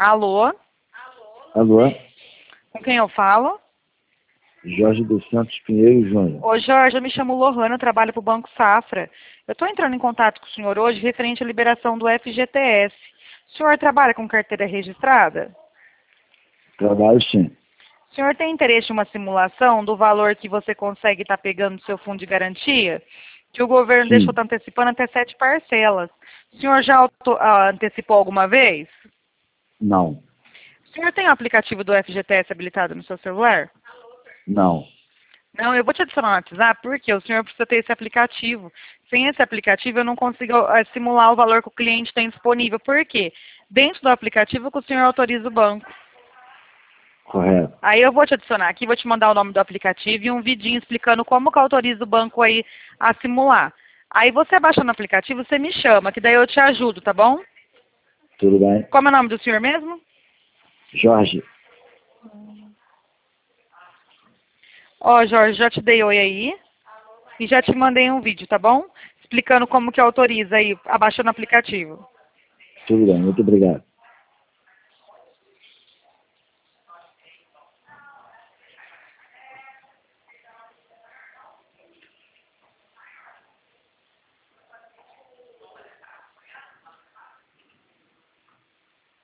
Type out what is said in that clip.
Alô? Alô? Com quem eu falo? Jorge dos Santos Pinheiro Júnior. Ô Jorge, eu me chamo Lohana, eu trabalho para o Banco Safra. Eu estou entrando em contato com o senhor hoje referente à liberação do FGTS. O senhor trabalha com carteira registrada? Trabalho sim. O senhor tem interesse em uma simulação do valor que você consegue estar pegando do seu fundo de garantia? Que o governo Sim. deixou estar antecipando até 7 parcelas. O senhor já antecipou alguma vez? Não. O senhor tem o aplicativo do FGTS habilitado no seu celular? Não. Não, eu vou te adicionar no WhatsApp porque o senhor precisa ter esse aplicativo. Sem esse aplicativo eu não consigo simular o valor que o cliente tem disponível. Por quê? Dentro do aplicativo que o senhor autoriza o banco. Correto. Aí eu vou te adicionar aqui, vou te mandar o nome do aplicativo e um vidinho explicando como que autoriza o banco aí a simular. Aí você baixando o aplicativo, você me chama, que daí eu te ajudo, tá bom? Tudo bem? Como é o nome do senhor mesmo? Jorge. Ó, Jorge, já te dei oi aí e já te mandei um vídeo, tá bom? Explicando como que autoriza aí, abaixando o aplicativo. Tudo bem. Muito obrigado.